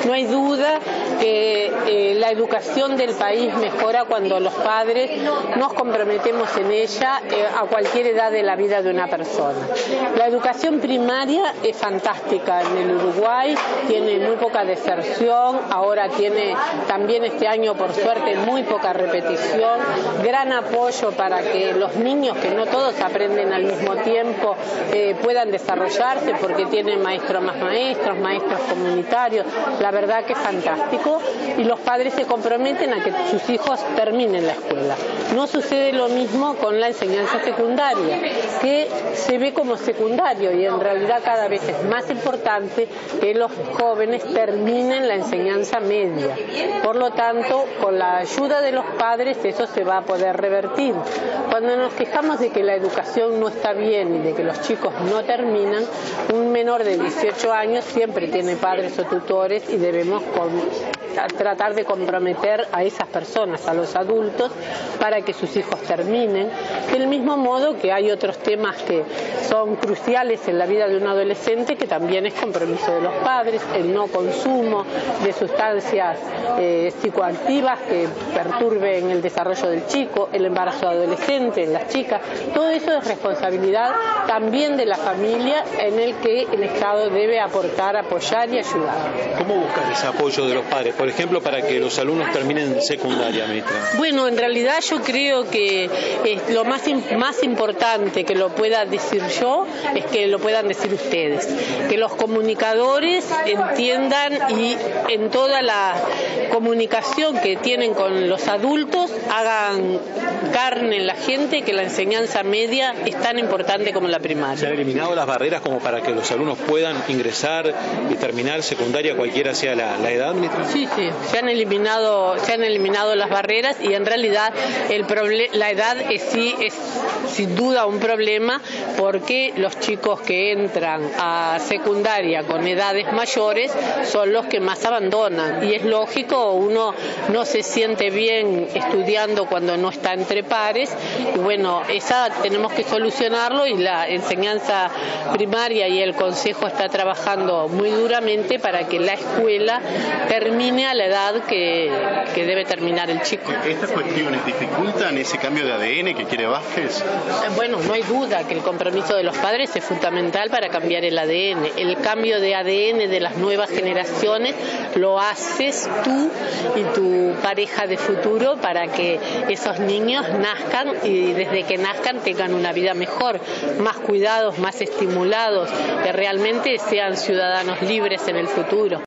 No hay duda que la educación del país mejora cuando los padres nos comprometemos en ella a cualquier edad de la vida de una persona. La educación primaria es fantástica en el Uruguay, tiene muy poca deserción, ahora tiene también este año por suerte muy poca repetición, gran apoyo para que los niños, que no todos aprenden al mismo tiempo, puedan desarrollarse porque tienen maestros más maestros, maestros comunitarios, la verdad que es fantástico, y los padres se comprometen a que sus hijos terminen la escuela. No sucede lo mismo con la enseñanza secundaria, que se ve como secundario y en realidad cada vez es más importante que los jóvenes terminen la enseñanza media. Por lo tanto, con la ayuda de los padres eso se va a poder revertir. Cuando nos quejamos de que la educación no está bien y de que los chicos no terminan, un menor de 18 años siempre tiene padres o tutores y debemos tratar de comprometer a esas personas, a los adultos, para que sus hijos terminen. Del mismo modo que hay otros temas que son cruciales en la vida de un adolescente, que también es compromiso de los padres, el no consumo de sustancias psicoactivas que perturben el desarrollo del chico, el embarazo adolescente en las chicas. Todo eso es responsabilidad también de la familia, en el que el Estado debe aportar, apoyar y ayudar. ¿Cómo buscar ese apoyo de los padres, por ejemplo, para que los alumnos terminen secundaria, ministra? Bueno, en realidad yo creo que lo más importante que lo pueda decir yo es que lo puedan decir ustedes, que los comunicadores entiendan y en toda la comunicación que tienen con los adultos hagan carne en la gente que la enseñanza media es tan importante como la primaria. ¿Se han eliminado las barreras como para que los alumnos puedan ingresar y terminar secundaria cualquiera sea la edad, ministra? Sí, se han eliminado las barreras y en realidad la edad sí es sin duda un problema, porque los chicos que entran a secundaria con edades mayores son los que más abandonan y es lógico, uno no se siente bien estudiando cuando no está entre pares y bueno, esa tenemos que solucionarlo y la enseñanza primaria y el consejo está trabajando muy duramente para que la escuela termine a la edad que debe terminar el chico. ¿Estas cuestiones dificultan ese cambio de ADN que quiere Vázquez? Bueno, no hay duda que el compromiso de los padres es fundamental para cambiar el ADN. El cambio de ADN de las nuevas generaciones lo haces tú y tu pareja de futuro para que esos niños nazcan y desde que nazcan tengan una vida mejor, más cuidados, más estimulados, que realmente sean ciudadanos libres en el futuro.